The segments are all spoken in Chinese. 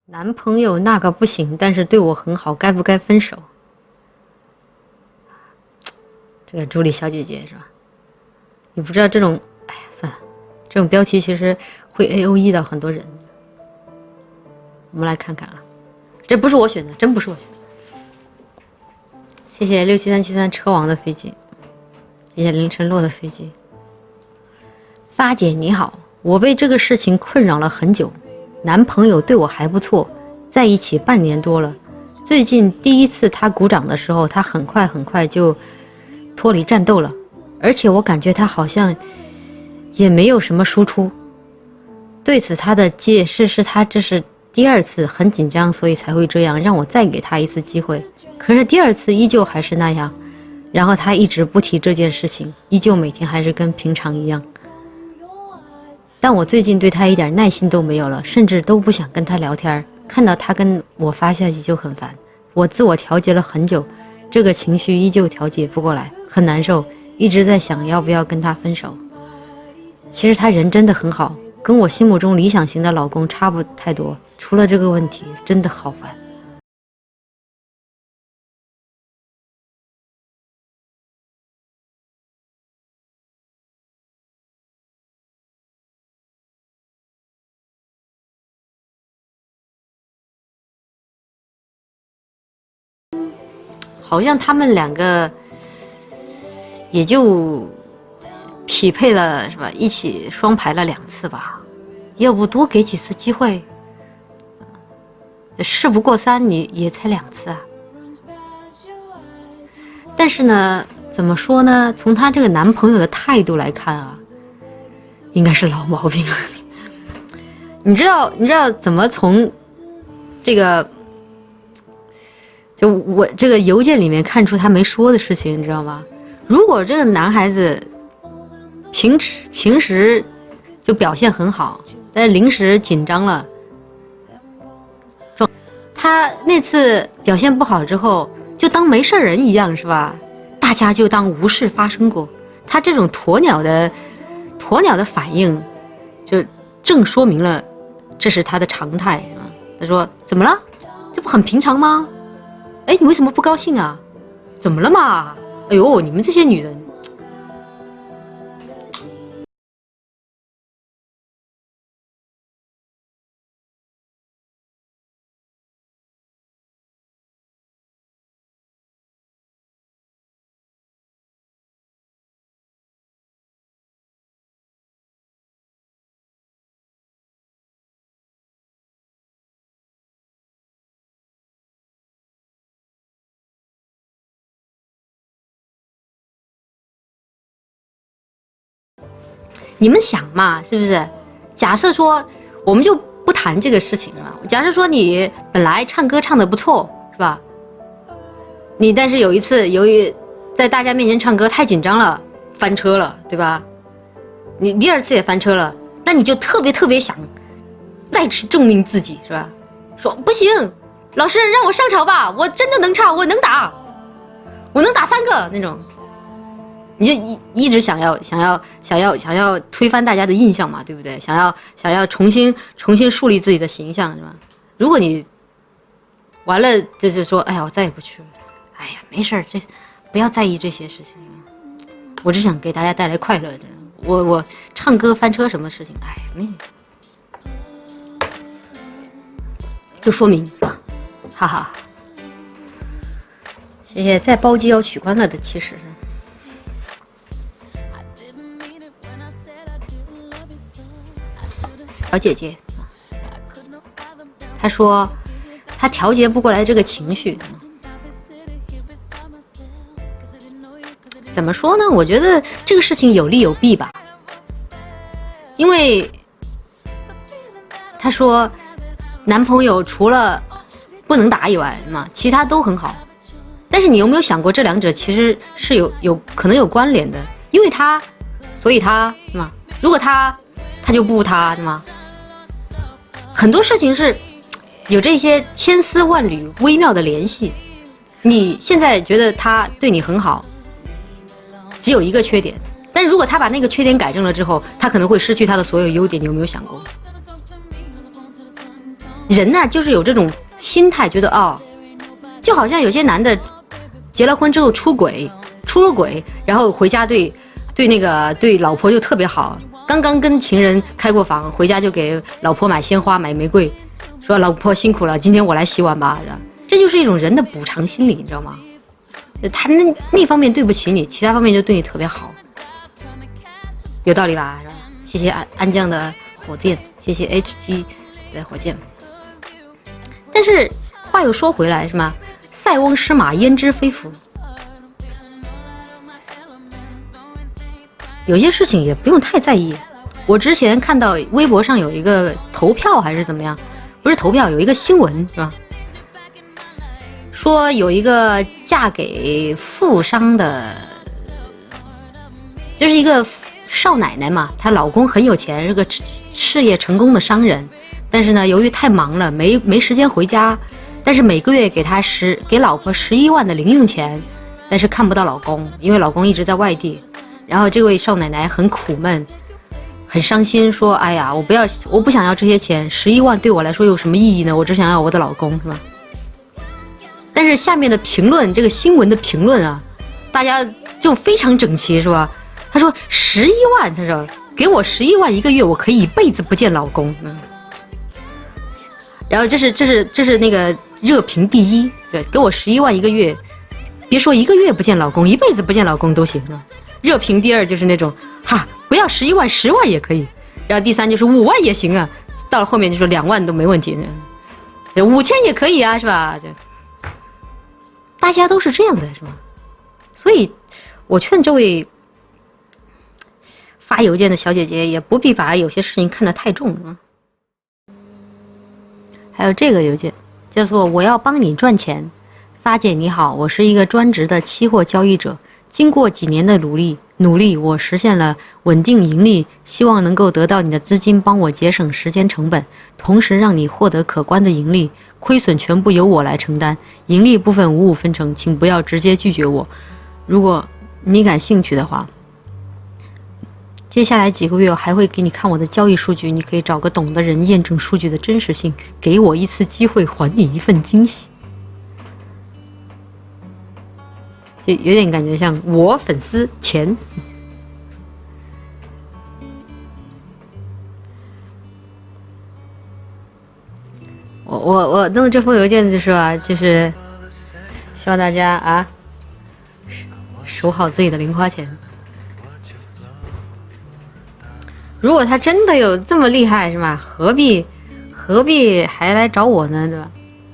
男朋友那个不行，但是对我很好，该不该分手？这个朱莉小姐姐是吧？你不知道这种，哎呀，算了，这种标题其实会 AOE 到很多人。我们来看看啊，这不是我选的，真不是我选的。谢谢67373车王的飞机，谢谢凌晨落的飞机。发姐你好，我被这个事情困扰了很久，男朋友对我还不错，在一起半年多了。最近第一次他鼓掌的时候，他很快就脱离战斗了，而且我感觉他好像也没有什么输出。对此他的解释是他这是第二次，很紧张，所以才会这样，让我再给他一次机会。可是第二次依旧还是那样，然后他一直不提这件事情，依旧每天还是跟平常一样。但我最近对他一点耐心都没有了，甚至都不想跟他聊天，看到他跟我发消息就很烦。我自我调节了很久，这个情绪依旧调节不过来，很难受，一直在想要不要跟他分手。其实他人真的很好，跟我心目中理想型的老公差不太多，除了这个问题真的好烦。好像他们两个也就匹配了是吧，一起双排了2次吧，要不多给几次机会。事不过三，你也才2次啊。但是呢，怎么说呢，从她这个男朋友的态度来看啊，应该是老毛病了。你知道怎么从这个就我这个邮件里面看出他没说的事情，你知道吗？如果这个男孩子平时就表现很好，但是临时紧张了，他那次表现不好之后就当没事人一样，是吧？大家就当无事发生过。他这种鸵鸟的反应，就正说明了这是他的常态啊。他说怎么了？这不很平常吗？哎，你为什么不高兴啊？怎么了嘛？哎呦，你们这些女人。你们想嘛，是不是？假设说，我们就不谈这个事情了。假设说你本来唱歌唱得不错，是吧？但是有一次由于在大家面前唱歌太紧张了，翻车了，对吧？你第2次也翻车了，那你就特别想再次证明自己，是吧？说不行，老师让我上场吧，我真的能唱，我能打3个那种。你就一直想要推翻大家的印象嘛，对不对？想要重新树立自己的形象，是吧？如果你完了就是说，哎呀，我再也不去了，哎呀，没事儿，这不要在意这些事情，我只想给大家带来快乐的。我唱歌翻车什么事情，哎，就说明啊，哈哈。谢谢在包机要取关了的，其实。小姐姐，她说她调节不过来这个情绪，怎么说呢？我觉得这个事情有利有弊吧。因为她说男朋友除了不能打以外嘛，其他都很好。但是你有没有想过，这2者其实是有可能有关联的？因为他，所以他是吗？如果他就不他，对吗？很多事情是有这些千丝万缕微妙的联系。你现在觉得他对你很好，只有一个缺点，但是如果他把那个缺点改正了之后，他可能会失去他的所有优点。你有没有想过？ 人呢就是有这种心态，觉得哦，就好像有些男的结了婚之后出了轨，然后回家对老婆就特别好，刚刚跟情人开过房，回家就给老婆买鲜花买玫瑰，说老婆辛苦了，今天我来洗碗吧。这就是一种人的补偿心理，你知道吗？他那方面对不起你，其他方面就对你特别好，有道理吧？是吧？谢谢安酱的火箭，谢谢 HG 的火箭。但是话又说回来，是吗？塞翁失马焉知非福，有些事情也不用太在意。我之前看到微博上有一个投票还是怎么样，不是投票，有一个新闻是吧？说有一个嫁给富商的，就是一个少奶奶嘛，她老公很有钱，是个事业成功的商人，但是呢，由于太忙了，没时间回家，但是每个月给老婆11万的零用钱，但是看不到老公，因为老公一直在外地。然后这位少奶奶很苦闷，很伤心，说：“哎呀，我不想要这些钱，11万对我来说有什么意义呢？我只想要我的老公，是吧？”但是下面的评论，这个新闻的评论啊，大家就非常整齐，是吧？他说11万，他说给我11万一个月，我可以一辈子不见老公。然后这是那个热评第一，对，给我11万一个月，别说一个月不见老公，一辈子不见老公都行，是吧？热评第二就是那种不要11万，10万也可以。然后第三就是5万也行啊，到了后面就说2万都没问题，5000也可以啊，是吧？就大家都是这样的，是吧？所以我劝这位发邮件的小姐姐也不必把有些事情看得太重啊。还有这个邮件叫做我要帮你赚钱，发姐你好，我是一个专职的期货交易者，经过几年的努力，我实现了稳定盈利，希望能够得到你的资金，帮我节省时间成本，同时让你获得可观的盈利，亏损全部由我来承担，盈利部分5/5分成，请不要直接拒绝我。如果你感兴趣的话，接下来几个月我还会给你看我的交易数据，你可以找个懂的人验证数据的真实性，给我一次机会，还你一份惊喜。就有点感觉像我粉丝钱。我弄这封邮件就是吧，就是希望大家守好自己的零花钱。如果他真的有这么厉害，是吧？何必还来找我呢，对吧？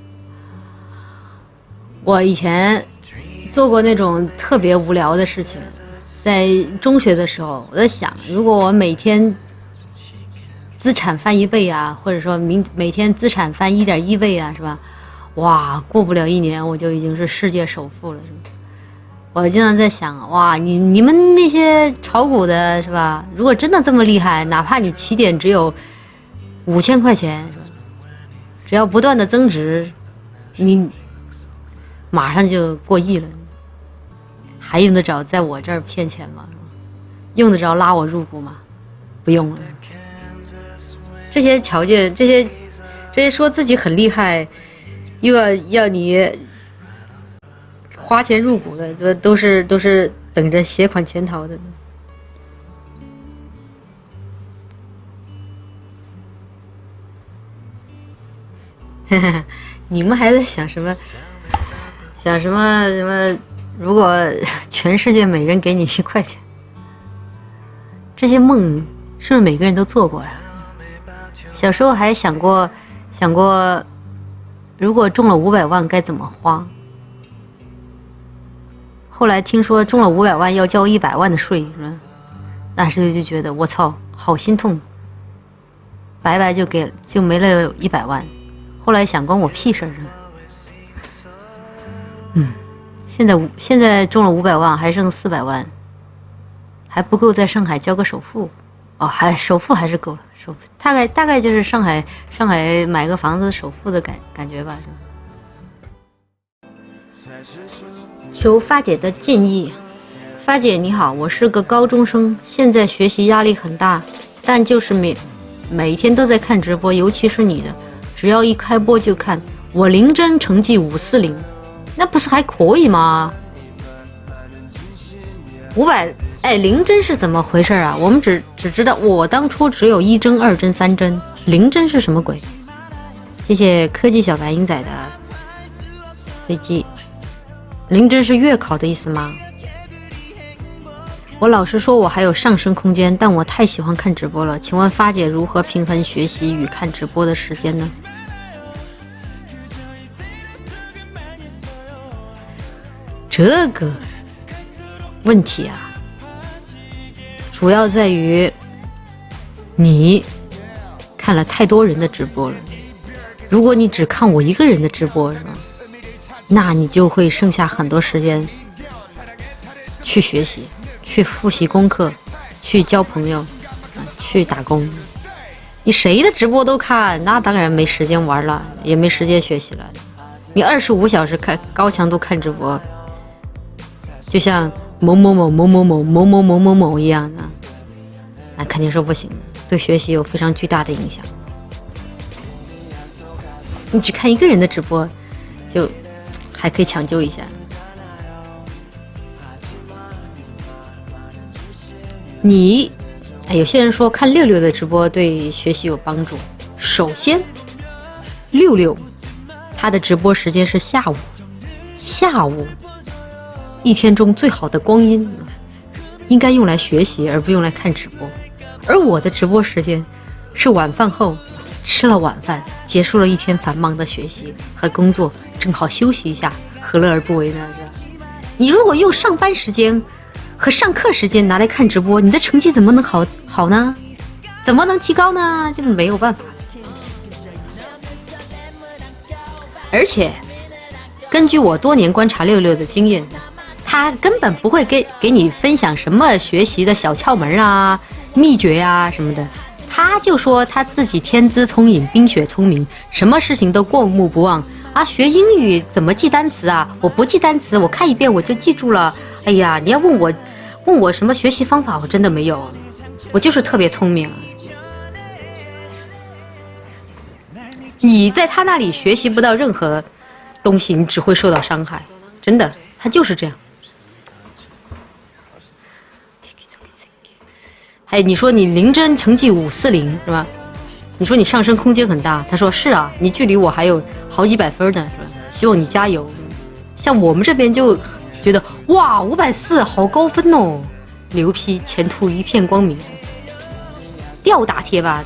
我以前做过那种特别无聊的事情，在中学的时候，我在想，如果我每天资产翻1倍啊，或者说每天资产翻1.1倍啊，是吧？哇，过不了1年我就已经是世界首富了，是吧？我经常在想，哇，你们那些炒股的，是吧？如果真的这么厉害，哪怕你起点只有5000块钱，只要不断的增值，你马上就过亿了，还用得着在我这儿骗钱吗？用得着拉我入股吗？不用了。这些条件，这些说自己很厉害，又要你花钱入股的，都是等着携款潜逃的呢。你们还在想什么？想什么？如果全世界每人给你1块钱，这些梦是不是每个人都做过呀？小时候还想过，如果中了500万该怎么花。后来听说中了500万要交100万的税，那时就觉得我操，好心痛，白白就没了100万。后来想关我屁事儿。现在中了500万，还剩400万，还不够在上海交个首付。首付还是够了，首付大概就是上海买个房子首付的感觉吧，是吧？求发姐的建议。发姐你好，我是个高中生，现在学习压力很大，但就是每天都在看直播，尤其是你的， 只要一开播就看。我零帧成绩540，那不是还可以吗？500，哎，零帧是怎么回事啊？我们只知道我当初只有1帧、2帧、3帧，零帧是什么鬼？谢谢科技小白鹰仔的飞机。零帧是月考的意思吗？我老实说，我还有上升空间，但我太喜欢看直播了。请问发姐如何平衡学习与看直播的时间呢？这个问题啊，主要在于你看了太多人的直播了。如果你只看我一个人的直播，是吧？那你就会剩下很多时间去学习，去复习功课，去交朋友，去打工。你谁的直播都看，那当然没时间玩了，也没时间学习了。你25小时看高强度看直播，就像某某某某某某某某某某某一样的，那肯定是不行的，对学习有非常巨大的影响。你只看一个人的直播，就还可以抢救一下。有些人说看六六的直播对学习有帮助。首先，六六他的直播时间是下午。一天中最好的光阴应该用来学习，而不用来看直播。而我的直播时间是晚饭后，吃了晚饭，结束了一天繁忙的学习和工作，正好休息一下，何乐而不为呢？你如果用上班时间和上课时间拿来看直播，你的成绩怎么能好呢？怎么能提高呢？就是没有办法。而且根据我多年观察六六的经验，他根本不会给你分享什么学习的小窍门啊、秘诀啊什么的，他就说他自己天资聪颖、冰雪聪明，什么事情都过目不忘啊。学英语怎么记单词啊？我不记单词，我看一遍我就记住了。哎呀，你要问我什么学习方法，我真的没有，我就是特别聪明。你在他那里学习不到任何东西，你只会受到伤害，真的，他就是这样。哎，你说你零帧成绩540是吧？你说你上升空间很大，他说是啊，你距离我还有好几百分呢，是吧？希望你加油。像我们这边就觉得哇，540好高分哦，牛批，前途一片光明，吊打贴吧。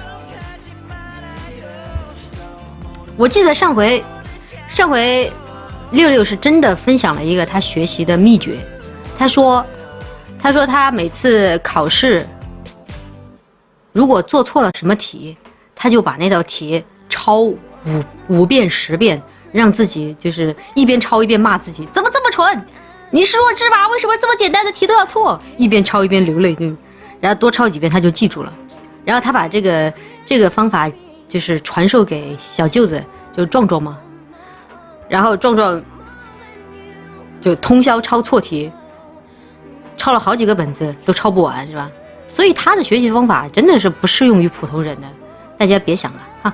我记得上回六六是真的分享了一个他学习的秘诀，他说他每次考试如果做错了什么题，他就把那道题抄五遍10遍，让自己就是一边抄一边骂自己，怎么这么蠢，你是弱智吧，为什么这么简单的题都要错，一边抄一边流泪，然后多抄几遍他就记住了。然后他把这个方法就是传授给小舅子，就壮壮嘛，然后壮壮就通宵抄错题，抄了好几个本子都抄不完，是吧？所以他的学习方法真的是不适用于普通人的，大家别想了哈。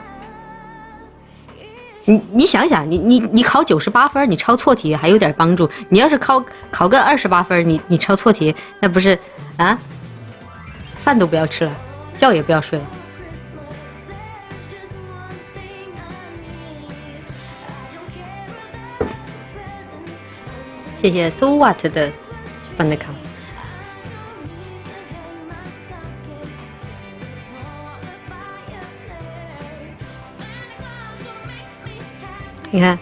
你想想，你考98分，你抄错题还有点帮助。你要是考个28分，你抄错题，那不是啊？饭都不要吃了，觉也不要睡了。谢谢 So What 的范德康。你看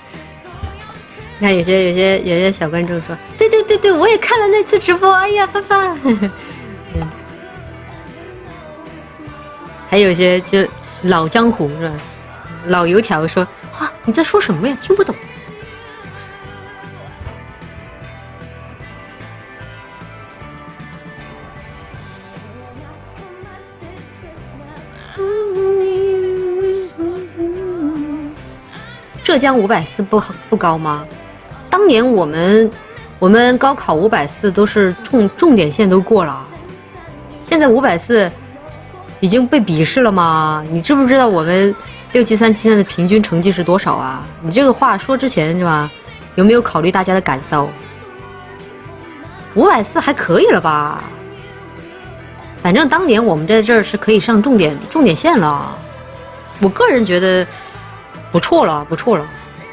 有些小观众说，对，我也看了那次直播，哎呀，范范。还有些就老江湖是吧？老油条说，哇，你在说什么呀？听不懂。浙江540不高吗？当年我们高考540都是重点线都过了，现在540 已经被鄙视了吗？你知不知道我们6、7、3、7现在的平均成绩是多少啊？你这个话说之前是吧？有没有考虑大家的感受？540还可以了吧？反正当年我们在这儿是可以上重点线了，我个人觉得不错了，不错了。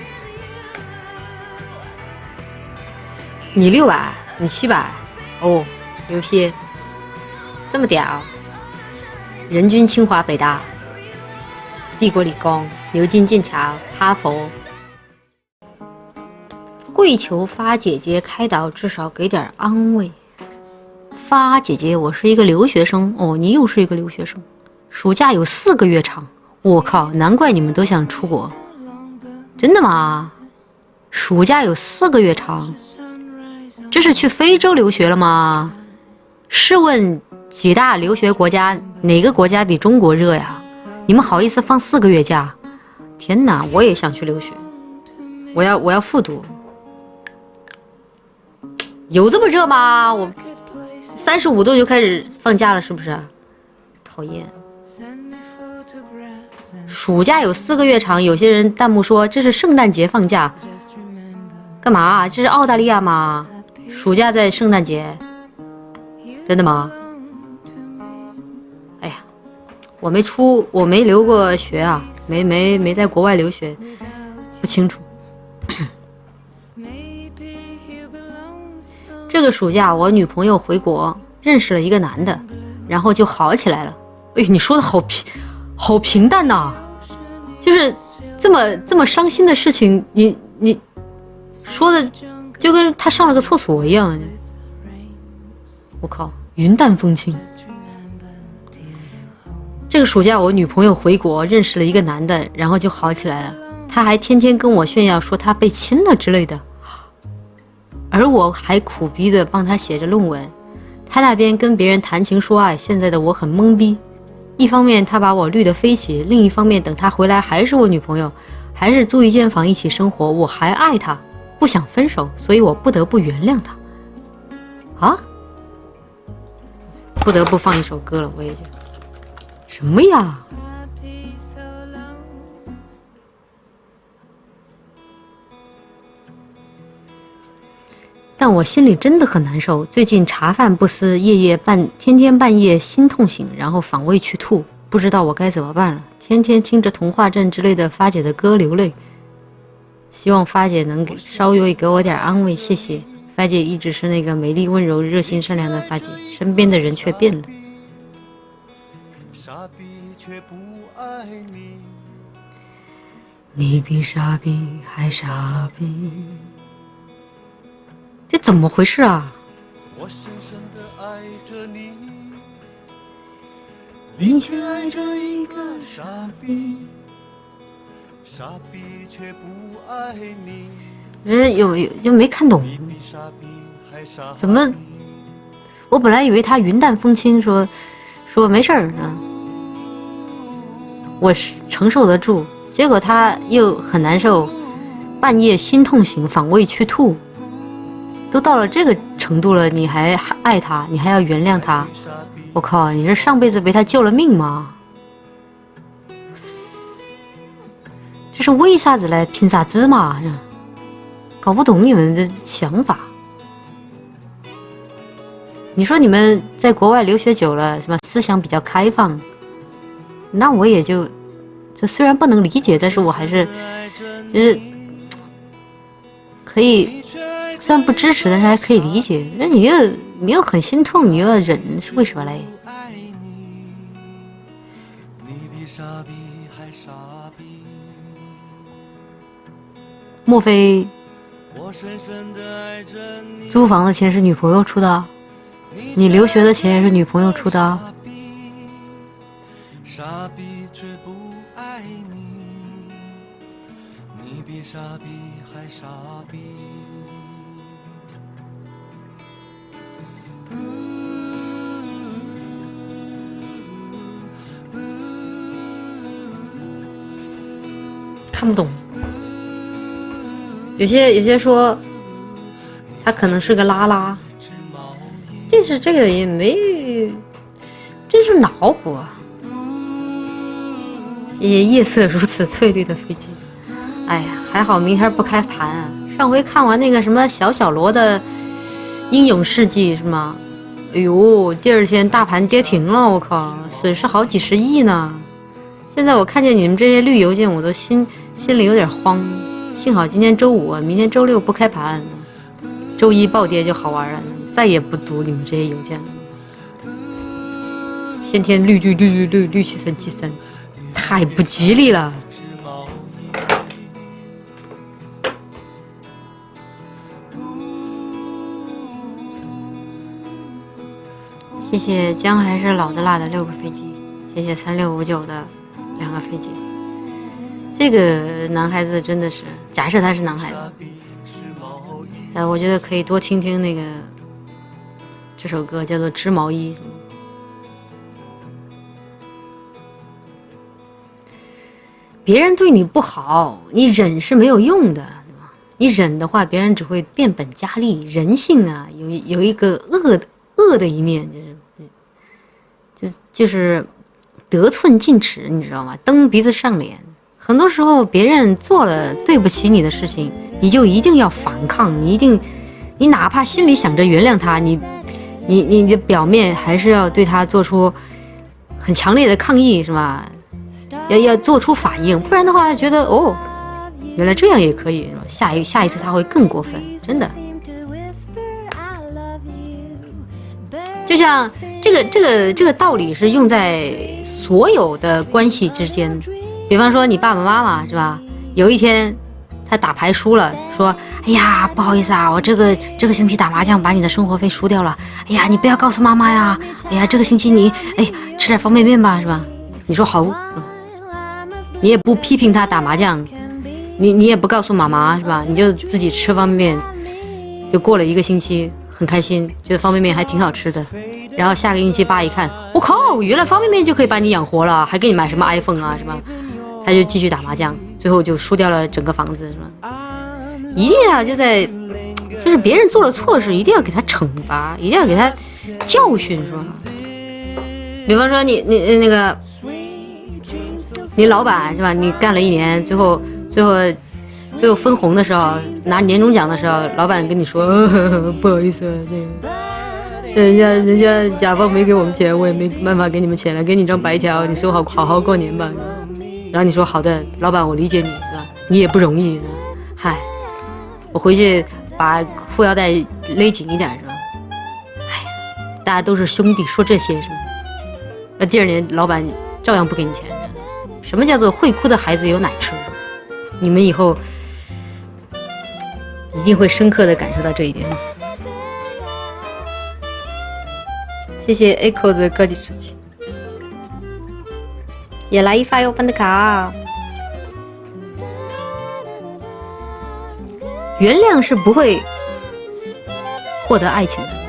你600，你700，哦，牛批，这么屌！人均清华北大、帝国理工、牛津剑桥、哈佛。跪求发姐姐开导，至少给点安慰。发姐姐，我是一个留学生哦，你又是一个留学生，暑假有4个月长，我靠，难怪你们都想出国，真的吗？暑假有4个月长，这是去非洲留学了吗？试问几大留学国家，哪个国家比中国热呀？你们好意思放4个月假？天哪，我也想去留学，我要复读。有这么热吗？我35度就开始放假了，是不是？讨厌。暑假有4个月长，有些人弹幕说这是圣诞节放假，干嘛？这是澳大利亚吗？暑假在圣诞节？真的吗？哎呀，我没留过学啊，没在国外留学，不清楚。这个暑假我女朋友回国，认识了一个男的，然后就好起来了。哎，你说的好平淡呐，就是这么伤心的事情，你说的就跟他上了个厕所一样。我靠，云淡风轻。这个暑假我女朋友回国，认识了一个男的，然后就好起来了。他还天天跟我炫耀说他被亲了之类的。而我还苦逼的帮他写着论文，他那边跟别人谈情说爱，现在的我很懵逼。一方面他把我绿得飞起，另一方面等他回来还是我女朋友，还是租一间房一起生活，我还爱他，不想分手，所以我不得不原谅他。啊，不得不放一首歌了，我也觉得什么呀？但我心里真的很难受，最近茶饭不思，天天半夜心痛醒，然后反胃去吐，不知道我该怎么办了。天天听着童话镇之类的发姐的歌流泪，希望发姐能稍微给我点安慰，谢谢。发姐一直是那个美丽温柔热心善良的发姐，身边的人却变了。傻逼却不爱你，你比傻逼还傻逼，这怎么回事啊？我深深地爱着你，你却爱着一个傻逼，傻逼却不爱你。就没看懂，怎么？我本来以为他云淡风轻说没事儿呢，我承受得住，结果他又很难受，半夜心痛醒，反胃去吐。都到了这个程度了，你还爱他，你还要原谅他？我靠，你是上辈子被他救了命吗？这是为啥子来拼啥子嘛？搞不懂你们的想法。你说你们在国外留学久了，什么思想比较开放，那我也就这虽然不能理解，但是我还是就是可以。虽然不支持，但是还可以理解。那你又很心痛，你又要忍，是为什么嘞？莫非租房的钱是女朋友出的？你留学的钱也是女朋友出的？傻逼却不爱你，你比傻逼还傻逼。看不懂，有些说他可能是个拉拉，但是这个也没，这是脑补啊。 谢谢夜色如此翠绿的飞机。哎呀，还好明天不开盘啊！上回看完那个什么小罗的英勇事迹是吗？哎呦，第二天大盘跌停了，我靠，损失好几十亿呢。现在我看见你们这些绿邮件，我都心里有点慌。幸好今天周五，明天周六不开盘，周一暴跌就好玩了，再也不读你们这些邮件了。天天绿7373，太不吉利了。谢谢姜还是老的辣的6个飞机，谢谢3659的2个飞机。这个男孩子真的是，假设他是男孩子，我觉得可以多听听那个这首歌，叫做《织毛衣》。别人对你不好，你忍是没有用的，对吧？你忍的话，别人只会变本加厉。人性啊，有一个恶的一面，就是得寸进尺，你知道吗？蹬鼻子上脸。很多时候，别人做了对不起你的事情，你就一定要反抗，你哪怕心里想着原谅他，你的表面还是要对他做出很强烈的抗议，是吧？要做出反应，不然的话，他觉得哦，原来这样也可以，下一次他会更过分，真的。就像这个道理是用在所有的关系之间。比方说你爸爸妈妈是吧？有一天他打牌输了，说：“哎呀，不好意思啊，我这个星期打麻将把你的生活费输掉了。哎呀，你不要告诉妈妈呀。哎呀，这个星期你吃点方便面吧，是吧？”你说好，你也不批评他打麻将，你也不告诉妈妈是吧？你就自己吃方便面，就过了1个星期，很开心，觉得方便面还挺好吃的。然后下个星期爸一看，我靠，原来方便面就可以把你养活了，还给你买什么 iPhone 啊，是吧？他就继续打麻将，最后就输掉了整个房子，是吧？一定要就是别人做了错事，一定要给他惩罚，一定要给他教训，是吧？比方说你你老板是吧？你干了1年，最后分红的时候，拿年终奖的时候，老板跟你说，不好意思，人家甲方没给我们钱，我也没办法给你们钱了，给你张白条，你说好好过年吧。然后你说好的，老板我理解你是吧？你也不容易是吧？嗨，我回去把裤腰带勒紧一点是吧？哎呀，大家都是兄弟，说这些是吧？那第2年老板照样不给你钱。什么叫做会哭的孩子有奶吃？你们以后一定会深刻的感受到这一点。谢谢 Echo 的高级手机，也来一发又办的卡。原谅是不会获得爱情的，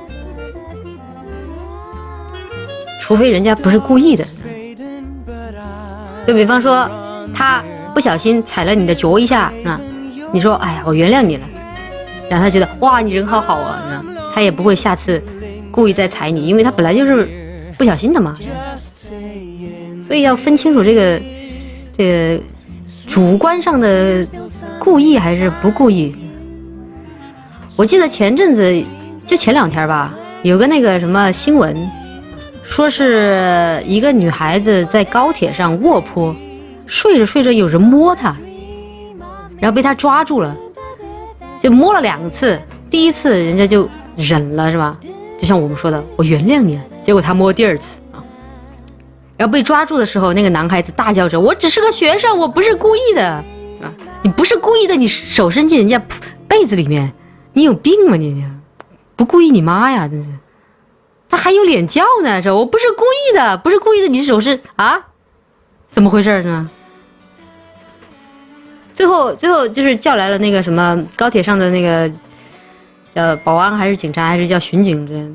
除非人家不是故意的。就比方说他不小心踩了你的脚一下，是吧？你说哎呀我原谅你了，然后他觉得哇你人好好啊，是吧？他也不会下次故意再踩你，因为他本来就是不小心的嘛。所以要分清楚这个主观上的故意还是不故意。我记得前阵子就前2天吧，有个那个什么新闻，说是一个女孩子在高铁上卧铺睡着睡着有人摸她，然后被她抓住了，就摸了2次，第1次人家就忍了是吧？就像我们说的我原谅你了，结果他摸第2次啊，然后被抓住的时候那个男孩子大叫着我只是个学生，我不是故意的，是吧？你不是故意的，你手伸进人家被子里面，你有病吗你不故意你妈呀，真是。他还有脸叫呢，说我不是故意的，不是故意的，你手是啊？怎么回事呢？最后就是叫来了那个什么高铁上的那个叫保安还是警察还是叫巡警这样，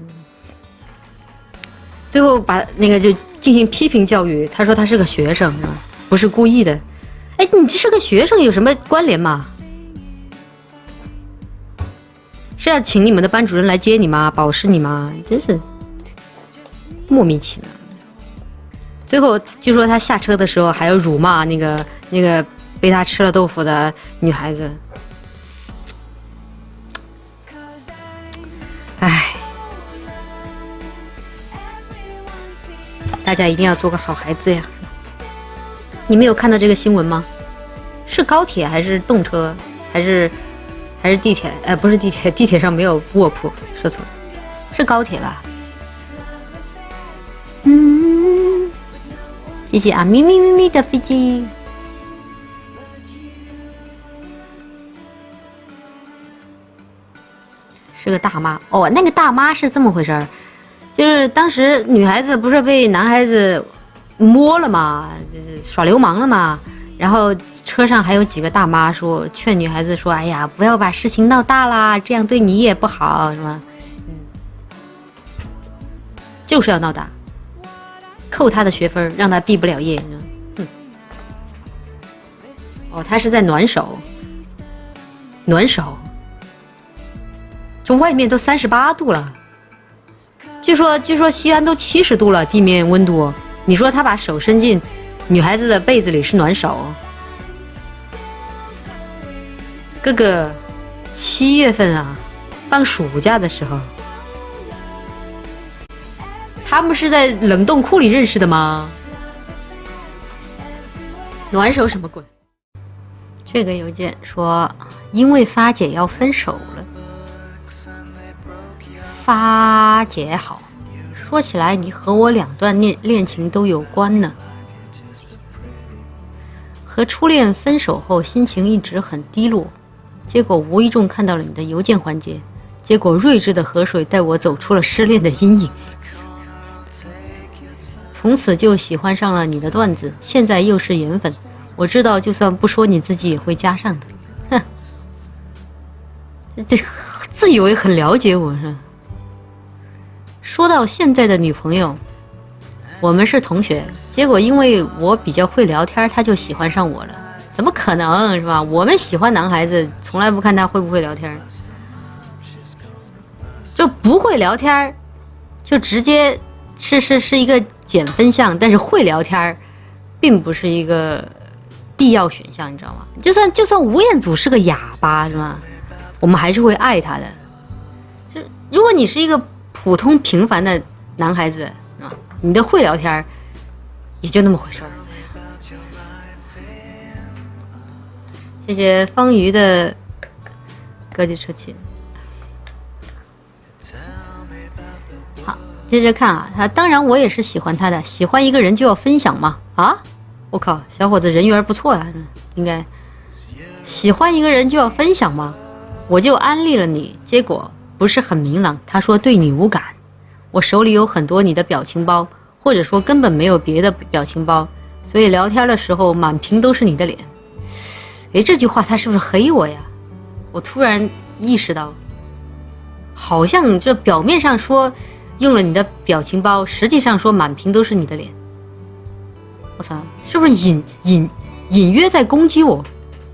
最后把那个就进行批评教育。他说他是个学生，是吧？不是故意的。哎，你这是个学生有什么关联吗？是要请你们的班主任来接你吗？保释你吗？真是莫名其妙。 最后据说他下车的时候还要辱骂那个被他吃了豆腐的女孩子。唉，大家一定要做个好孩子呀！你没有看到这个新闻吗？是高铁还是动车还是地铁？不是地铁，地铁上没有卧铺，说错了，是高铁吧？谢谢啊，咪咪咪咪的飞机。是个大妈哦，那个大妈是这么回事儿，就是当时女孩子不是被男孩子摸了嘛，就是耍流氓了嘛，然后车上还有几个大妈说劝女孩子说，哎呀，不要把事情闹大啦，这样对你也不好，是吗？就是要闹大，扣他的学分，让他毕不了业。哦，他是在暖手，这外面都38度了，据说西安都70度了，地面温度。你说他把手伸进女孩子的被子里是暖手？哥哥，7月份啊，放暑假的时候，他们是在冷冻库里认识的吗？暖手什么鬼？这个邮件说，因为发姐要分手了。发姐好，说起来你和我2段恋情都有关呢。和初恋分手后，心情一直很低落，结果无意中看到了你的邮件环节，结果睿智的河水带我走出了失恋的阴影，从此就喜欢上了你的段子，现在又是颜粉。我知道就算不说你自己也会加上的。哼，这自以为很了解我是。说到现在的女朋友，我们是同学，结果因为我比较会聊天，他就喜欢上我了。怎么可能是吧？我们喜欢男孩子从来不看他会不会聊天，就不会聊天就直接是一个减分项，但是会聊天并不是一个必要选项，你知道吗？就算吴彦祖是个哑巴是吗？我们还是会爱他的。就如果你是一个普通平凡的男孩子啊，你的会聊天也就那么回事儿。谢谢方瑜的歌姬车气。好，接着看啊，他当然我也是喜欢他的，喜欢一个人就要分享嘛。啊，我靠，小伙子人缘不错呀，应该喜欢一个人就要分享吗？我就安利了你，结果不是很明朗，他说对你无感。我手里有很多你的表情包，或者说根本没有别的表情包，所以聊天的时候满屏都是你的脸。诶，这句话他是不是黑我呀？我突然意识到，好像这表面上说用了你的表情包，实际上说满屏都是你的脸。我操，是不是隐约在攻击我？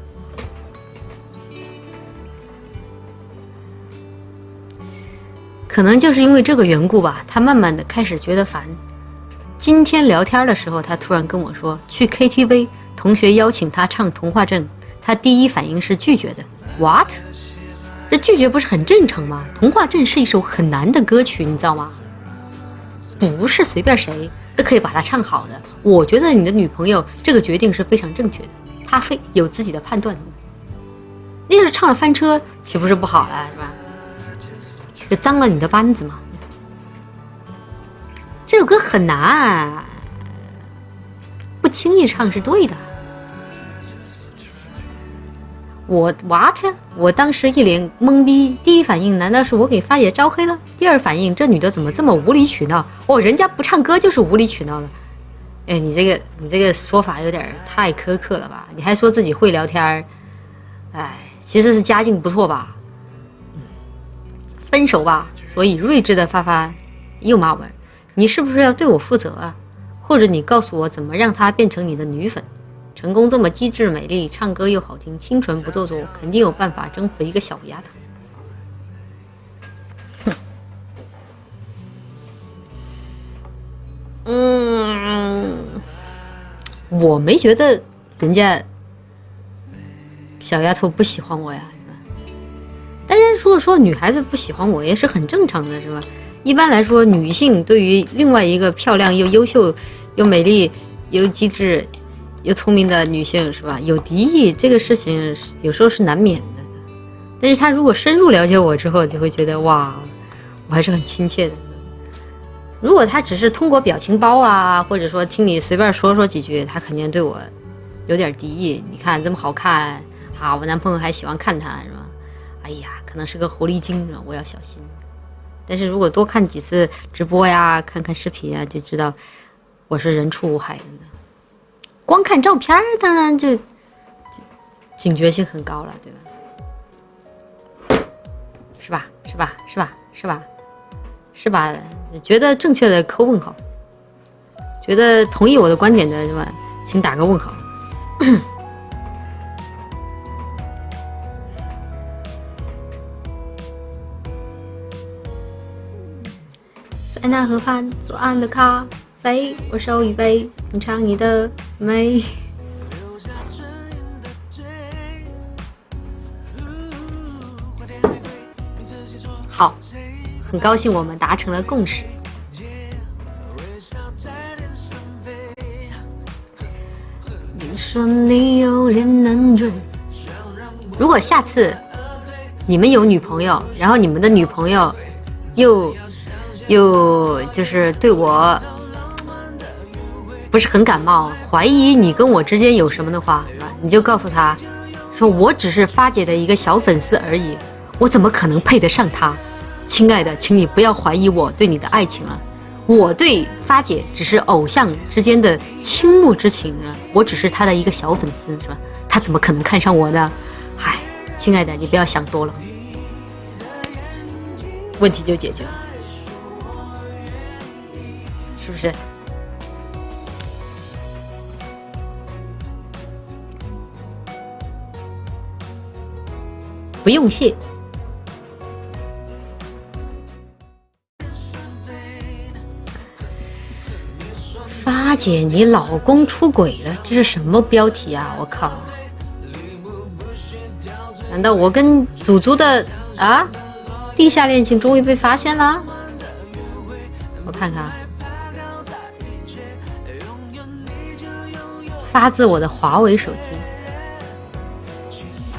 可能就是因为这个缘故吧，他慢慢的开始觉得烦。今天聊天的时候，他突然跟我说去 KTV， 同学邀请他唱童话镇，他第一反应是拒绝的。What？ 这拒绝不是很正常吗？童话镇是一首很难的歌曲，你知道吗？不是随便谁都可以把它唱好的。我觉得你的女朋友这个决定是非常正确的，她会有自己的判断。你要是唱了翻车，岂不是不好了，是吧？就脏了你的班子嘛。这首歌很难，不轻易唱是对的。我当时一脸懵逼，第一反应难道是我给发姐招黑了？第二反应这女的怎么这么无理取闹？哦，人家不唱歌就是无理取闹了。哎，你这个说法有点太苛刻了吧？你还说自己会聊天，哎，其实是家境不错吧？分手吧，所以睿智的发又骂我，你是不是要对我负责啊？或者你告诉我怎么让她变成你的女粉？成功这么机智美丽，唱歌又好听，清纯不做作，肯定有办法征服一个小丫头。 我没觉得人家小丫头不喜欢我呀，是吧？但是如果说女孩子不喜欢我也是很正常的，是吧？一般来说，女性对于另外一个漂亮又优秀又美丽又机智又聪明的女性，是吧？有敌意这个事情有时候是难免的。但是她如果深入了解我之后，就会觉得哇，我还是很亲切的。如果她只是通过表情包啊，或者说听你随便说几句，她肯定对我有点敌意。你看这么好看啊，我男朋友还喜欢看她，是吧？哎呀，可能是个狐狸精，我要小心。但是如果多看几次直播呀，看看视频啊，就知道我是人畜无害的。光看照片当然就警觉性很高了，对吧？是吧？是吧？是吧？是吧？是吧？觉得正确的扣问号，觉得同意我的观点的，是吧？请打个问号。塞纳河畔左岸的咖啡，我手一杯，品尝你的美。好，很高兴我们达成了共识。你说你有点难追，如果下次你们有女朋友，然后你们的女朋友又就是对我不是很感冒，怀疑你跟我之间有什么的话，你就告诉他说，我只是发姐的一个小粉丝而已，我怎么可能配得上他？亲爱的，请你不要怀疑我对你的爱情了，我对发姐只是偶像之间的倾慕之情啊，我只是他的一个小粉丝，是吧？他怎么可能看上我呢？嗨，亲爱的，你不要想多了，问题就解决了，是不是？不用谢。发姐，你老公出轨了，这是什么标题啊？我靠！难道我跟祖祖的地下恋情终于被发现了？我看看，发自我的华为手机。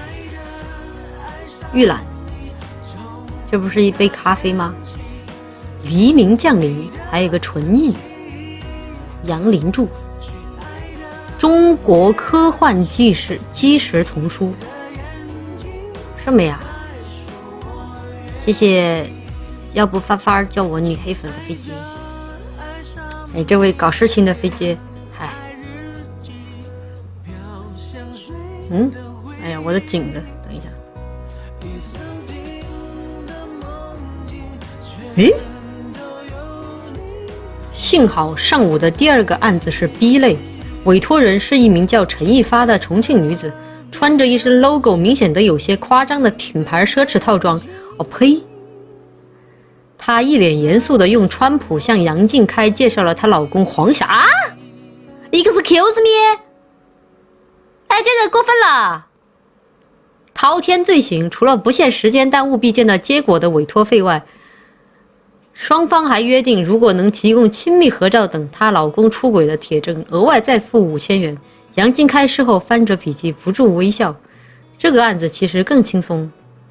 预览，这不是一杯咖啡吗？黎明降临，还有一个唇印。杨林著，中国科幻纪实丛书，什么呀？谢谢，要不发发叫我女黑粉的飞机。哎，这位搞事情的飞机，嗨，哎呀，我的颈子，等一下。诶，幸好上午的第二个案子是 B 类，委托人是一名叫陈一发的重庆女子，穿着一身 logo 明显的有些夸张的品牌奢侈套装。哦呸！她一脸严肃地用川普向杨靖开介绍了她老公黄霞啊 ，excuse me， 哎，这个过分了。滔天罪行，除了不限时间但务必见到结果的委托费外，双方还约定，如果能提供亲密合照等她老公出轨的铁证，额外再付5000元。杨靖开事后翻着笔记，不住微笑。这个案子其实更轻松，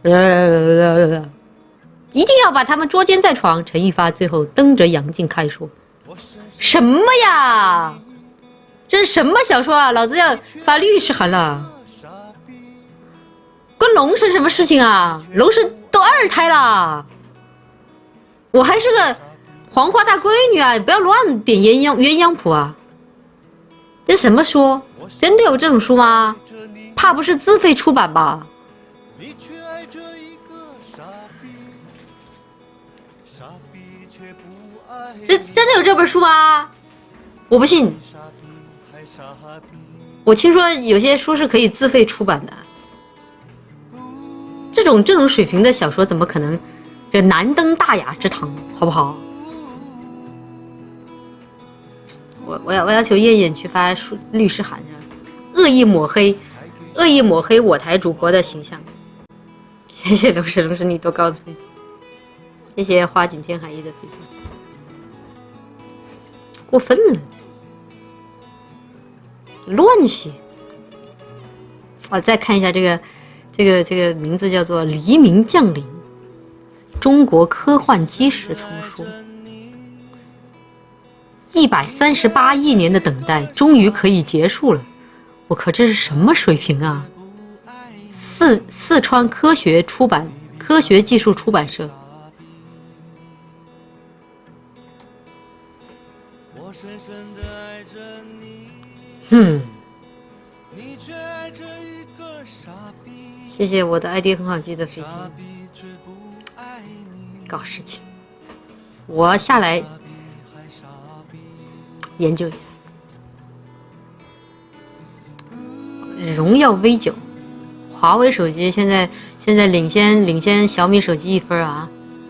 一定要把他们捉奸在床。陈一发最后瞪着杨靖开说：“什么呀？这是什么小说啊？老子要发律师函了！关龙是什么事情啊？龙神都2胎了。”我还是个黄花大闺女啊！不要乱点鸳鸯谱啊！这什么书？真的有这种书吗？怕不是自费出版吧？这真的有这本书吗？我不信。我听说有些书是可以自费出版的。这种水平的小说怎么可能？这难登大雅之堂，好不好？ 我要求燕燕去发律师函，恶意抹黑我台主播的形象。谢谢龙石你多高的飞机，谢谢花景天海一的飞机，过分了，乱写。我再看一下这个名字叫做《黎明降临》，中国科幻基石丛书。138亿年的等待终于可以结束了，我靠，这是什么水平啊！四川科学技术出版社。谢谢我的 ID 很好记的飞机，搞事情，我下来研究一下。荣耀 V9， 华为手机现在领先小米手机1分啊！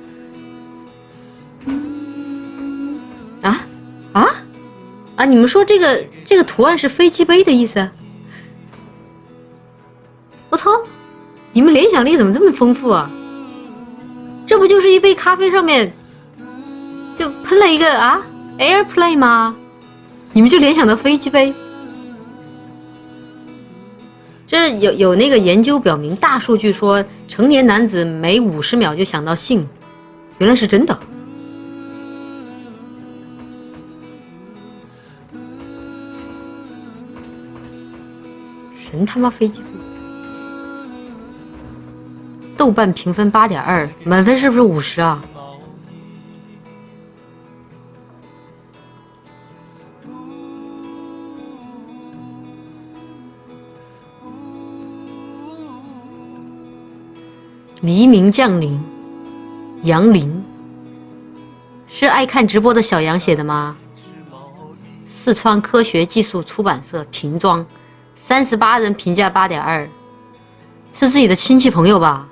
你们说这个图案是飞机杯的意思？我操，你们联想力怎么这么丰富啊？这不就是一杯咖啡上面就喷了一个Airplane 吗？你们就联想到飞机杯？这有那个研究表明，大数据说成年男子每50秒就想到性，原来是真的。神他妈飞机杯！豆瓣评分8.2，满分是不是50啊？黎明降临，杨林是爱看直播的小杨写的吗？四川科学技术出版社瓶装，38人评价8.2，是自己的亲戚朋友吧？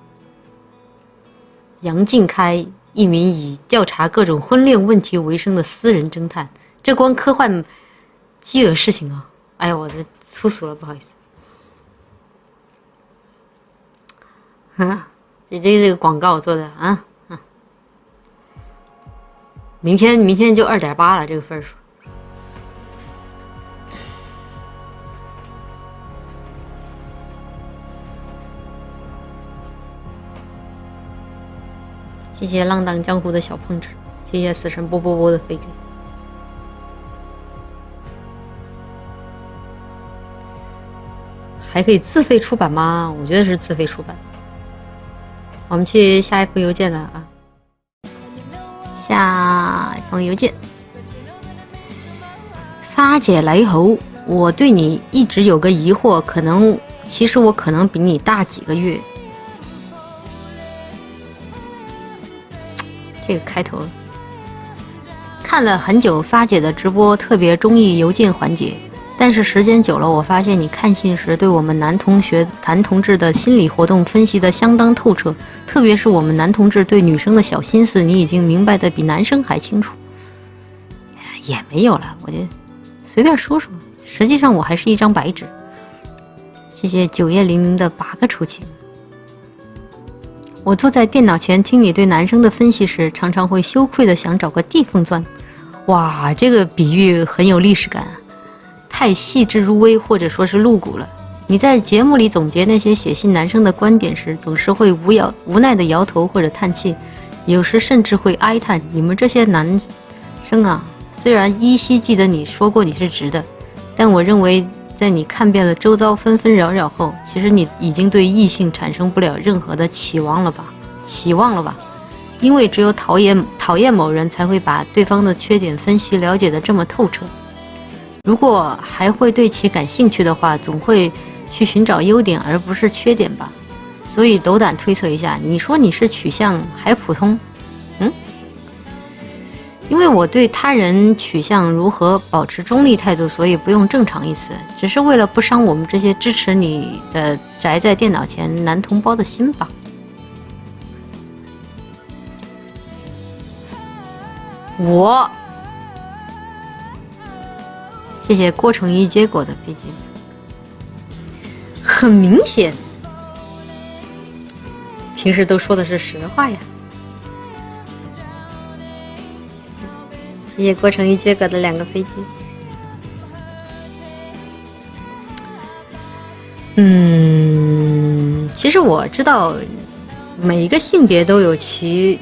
杨敬开，一名以调查各种婚恋问题为生的私人侦探，这关科幻基尔事情啊！哎呀，我这粗俗了，不好意思。这个广告做的啊，明天就2.8了，这个分数。谢谢浪荡江湖的小碰纸，谢谢死神波波波的飞给。还可以自费出版吗？我觉得是自费出版。我们去下一封邮件了啊！下一封邮件，发姐雷猴，我对你一直有个疑惑，其实我可能比你大几个月。这个开头看了很久发姐的直播，特别中意邮件环节，但是时间久了，我发现你看信时对我们男同志的心理活动分析的相当透彻，特别是我们男同志对女生的小心思，你已经明白的比男生还清楚。也没有了，我就随便说说，实际上我还是一张白纸。谢谢9夜黎明的8个出勤。我坐在电脑前听你对男生的分析时，常常会羞愧的想找个地缝钻。哇，这个比喻很有历史感啊，太细致入微，或者说是露骨了。你在节目里总结那些写信男生的观点时，总是会无奈的摇头或者叹气，有时甚至会哀叹你们这些男生啊，虽然依稀记得你说过你是直的，但我认为在你看遍了周遭纷纷扰扰后，其实你已经对异性产生不了任何的期望了吧？因为只有讨厌某人才会把对方的缺点分析了解得这么透彻。如果还会对其感兴趣的话，总会去寻找优点而不是缺点吧。所以斗胆推测一下，你说你是取向还普通？因为我对他人取向如何保持中立态度，所以不用正常一词，只是为了不伤我们这些支持你的宅在电脑前男同胞的心吧。 谢谢郭成一结果的飞机。很明显，平时都说的是实话呀。谢谢郭成一结果的2个飞机。其实我知道每一个性别都有其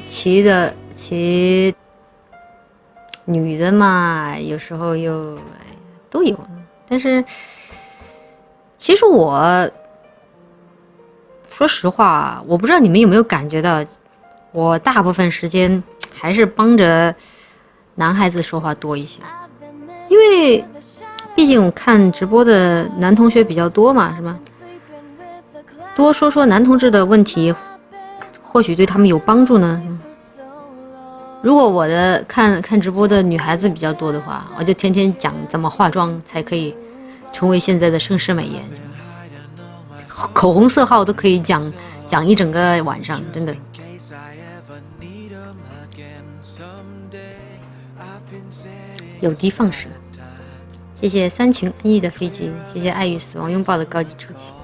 女的嘛，有时候又都有，但是其实我说实话，我不知道你们有没有感觉到，我大部分时间还是帮着男孩子说话多一些，因为毕竟我看直播的男同学比较多嘛，是吧？多说说男同志的问题，或许对他们有帮助呢。如果我的看直播的女孩子比较多的话，我就天天讲怎么化妆才可以成为现在的盛世美颜，口红色号都可以讲一整个晚上，真的。有的放矢，谢谢三群恩义的飞机，谢谢爱与死亡拥抱的高级出击。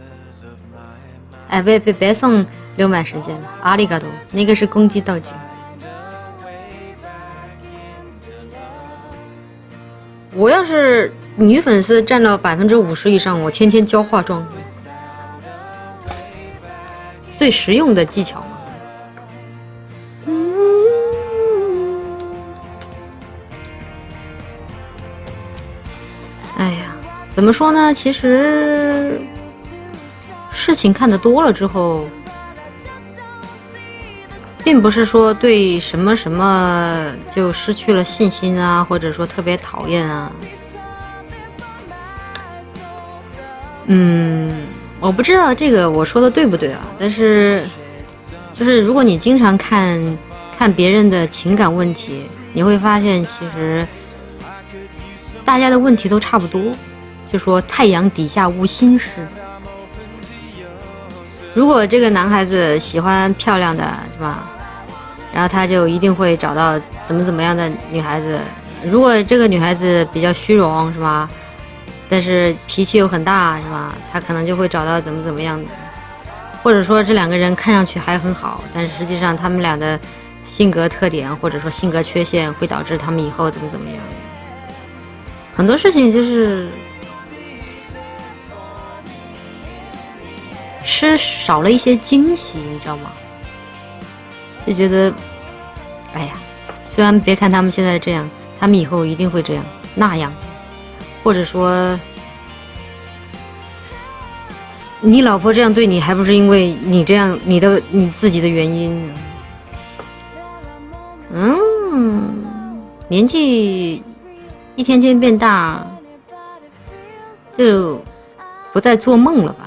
哎，别送溜满时间了，阿里嘎多，那个是攻击道具。我要是女粉丝占到50%以上，我天天教化妆，最实用的技巧嘛。哎呀，怎么说呢？其实事情看得多了之后，并不是说对什么什么就失去了信心啊，或者说特别讨厌啊。我不知道这个我说的对不对啊，但是就是如果你经常看别人的情感问题，你会发现其实大家的问题都差不多，就说太阳底下无心事。如果这个男孩子喜欢漂亮的，是吧？然后他就一定会找到怎么样的女孩子。如果这个女孩子比较虚荣，是吧？但是脾气又很大，是吧？他可能就会找到怎么样的。或者说这2个人看上去还很好，但是实际上他们俩的性格特点或者说性格缺陷会导致他们以后怎么样。很多事情就是少了一些惊喜，你知道吗？就觉得哎呀，虽然别看他们现在这样，他们以后一定会这样那样，或者说你老婆这样对你，还不是因为你这样你自己的原因呢？年纪一天天变大，就不再做梦了吧？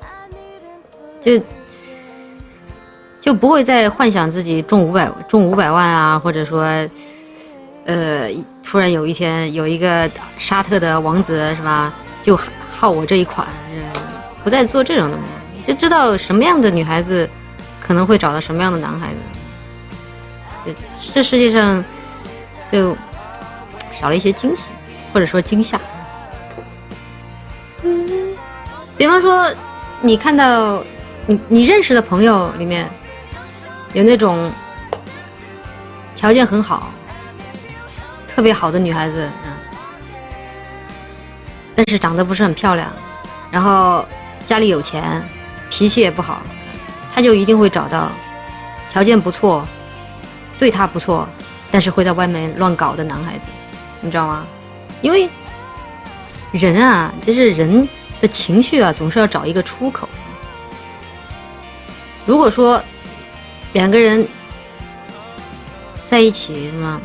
就不会再幻想自己中500万啊，或者说突然有一天有一个沙特的王子，是吧？就好我这一款，不再做这种的梦，就知道什么样的女孩子可能会找到什么样的男孩子。这世界上就少了一些惊喜，或者说惊吓。比方说你看到你认识的朋友里面有那种条件很好特别好的女孩子，但是长得不是很漂亮，然后家里有钱，脾气也不好，她就一定会找到条件不错，对她不错，但是会在外面乱搞的男孩子，你知道吗？因为人啊，就是人的情绪啊，总是要找一个出口。如果说2个人在一起，是吗？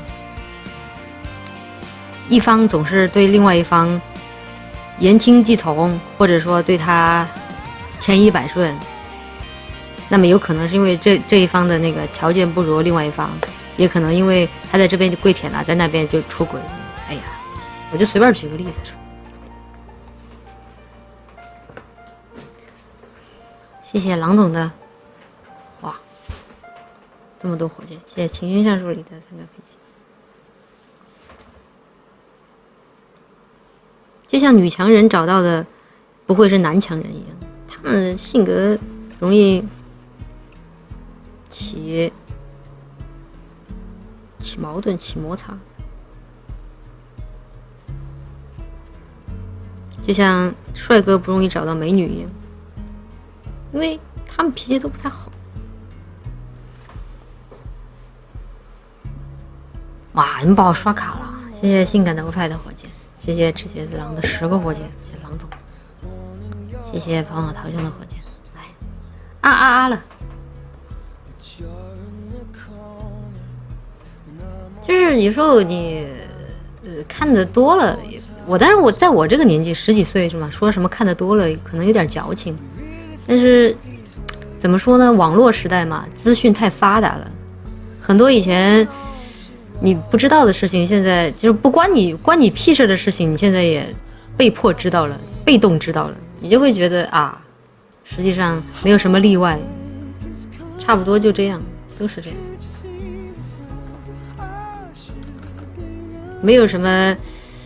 一方总是对另外一方言听计从，或者说对他千依百顺，那么有可能是因为这一方的那个条件不如另外一方，也可能因为他在这边就跪舔了，在那边就出轨。哎呀，我就随便举个例子说。谢谢郎总的，哇，这么多火箭！谢谢晴云橡树里的3个飞机。 就像女强人找到的不会是男强人一样，他们性格容易起矛盾、起摩擦，就像帅哥不容易找到美女一样，因为他们脾气都不太好。哇，你们把我刷卡了，谢谢性感的欧派的火箭，谢谢吃茄子狼的10个火箭，谢谢狼总，谢谢跑马桃香的火箭，啊了，就是有时候你看得多了，但是我在我这个年纪10几岁是吗？说什么看得多了，可能有点矫情，但是怎么说呢？网络时代嘛，资讯太发达了，很多以前你不知道的事情，现在就是不关你屁事的事情，你现在也被迫知道了，被动知道了，你就会觉得啊，实际上没有什么例外，差不多就这样，都是这样，没有什么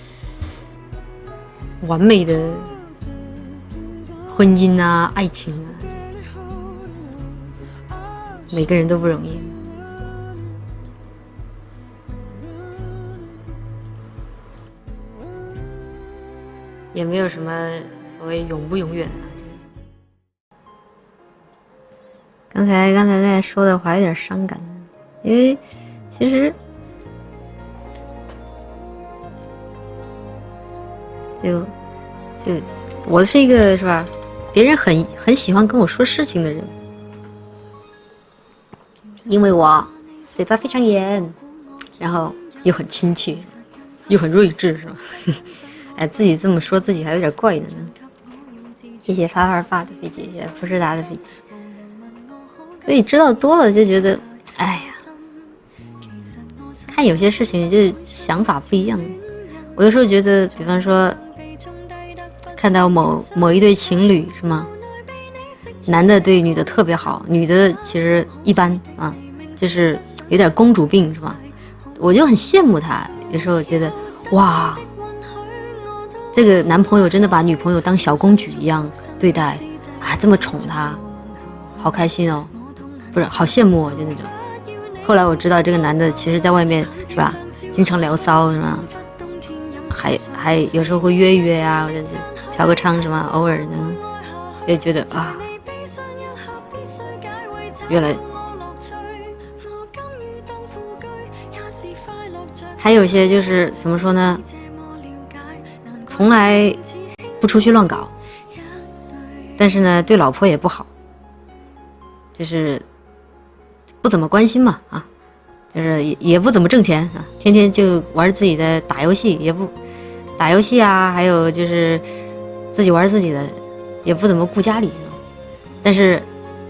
完美的婚姻啊、爱情啊，每个人都不容易。也没有什么所谓永不永远啊。刚才在说的话有点伤感，因为其实就我是一个是吧，别人很喜欢跟我说事情的人，因为我嘴巴非常严，然后又很亲切，又很睿智，是吧？哎，自己这么说自己还有点怪的呢。谢谢发的飞机，谢谢富士达的飞机。所以知道多了就觉得，哎呀，看有些事情就想法不一样。我有时候觉得，比方说看到某一对情侣是吗？男的对女的特别好，女的其实一般啊，就是有点公主病是吧？我就很羡慕他。有时候觉得，哇。这个男朋友真的把女朋友当小公举一样对待啊，这么宠她，好开心哦，不是好羡慕哦，就那种。后来我知道这个男的其实在外面是吧，经常聊骚是吧，还有时候会约啊，或者是嫖个娼什么，偶尔呢，就觉得啊，越来还有一些就是怎么说呢？从来不出去乱搞，但是呢，对老婆也不好，就是不怎么关心嘛啊，就是也不怎么挣钱啊，天天就玩自己的打游戏，也不打游戏啊，还有就是自己玩自己的，也不怎么顾家里，但是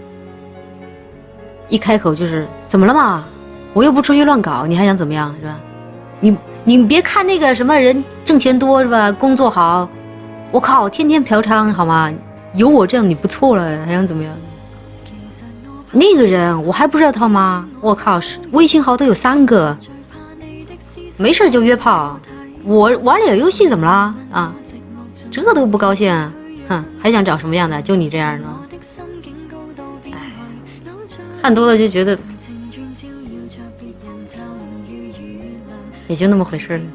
一开口就是怎么了嘛？我又不出去乱搞，你还想怎么样是吧？你别看那个什么人挣钱多是吧，工作好，我靠，天天嫖娼好吗？有我这样你不错了，还想怎么样？那个人我还不知道他吗？我靠，微信号都有3个，没事就约炮，我玩点游戏怎么了啊？这都不高兴，哼，还想找什么样的？就你这样的？哎，看多了就觉得。也就那么回事了。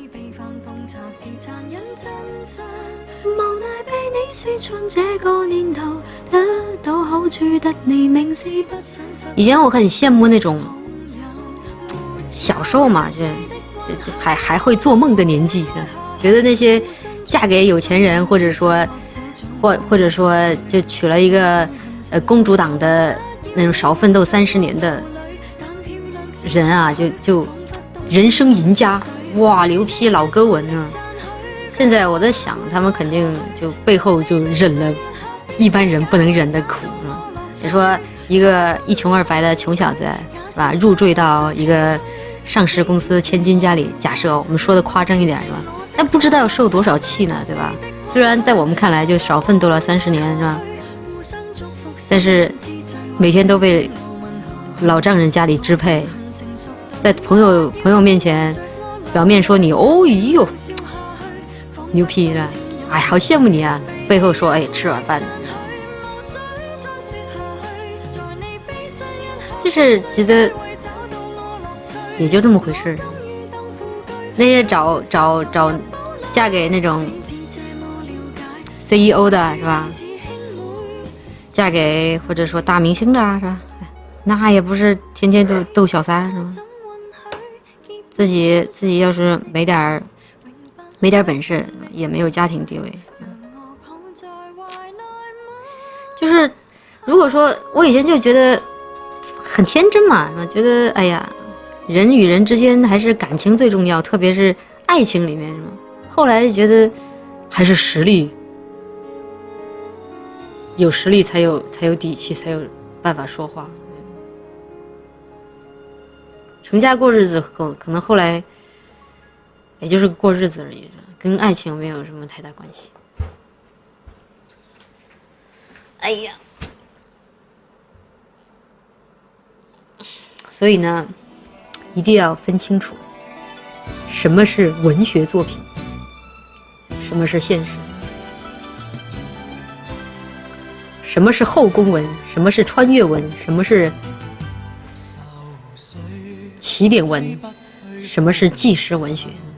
以前我很羡慕那种小时候嘛，就还会做梦的年纪，觉得那些嫁给有钱人，或者说就娶了一个公主党的那种少奋斗30年的人啊，就人生赢家，哇，牛批老歌文啊！现在我在想，他们肯定就背后就忍了一般人不能忍的苦啊。你说一个一穷二白的穷小子，是吧？入赘到一个上市公司千金家里，假设我们说的夸张一点，是吧？但不知道要受多少气呢，对吧？虽然在我们看来就少奋斗了30年，是吧？但是每天都被老丈人家里支配。在朋友面前，表面说你哦咦哟， 牛批了，哎，好羡慕你啊！背后说，哎，吃软饭，就是觉得也就这么回事。那些找嫁给那种 CEO 的是吧？嫁给或者说大明星的是吧？那也不是天天都斗小三是吧？自己要是没点本事，也没有家庭地位。就是如果说我以前就觉得很天真嘛，觉得哎呀，人与人之间还是感情最重要，特别是爱情里面。后来就觉得还是实力，有实力才有底气，才有办法说话。成家过日子可能后来也就是过日子而已，跟爱情没有什么太大关系。哎呀，所以呢，一定要分清楚什么是文学作品，什么是现实，什么是后宫文，什么是穿越文，什么是起点文，什么是纪实文学。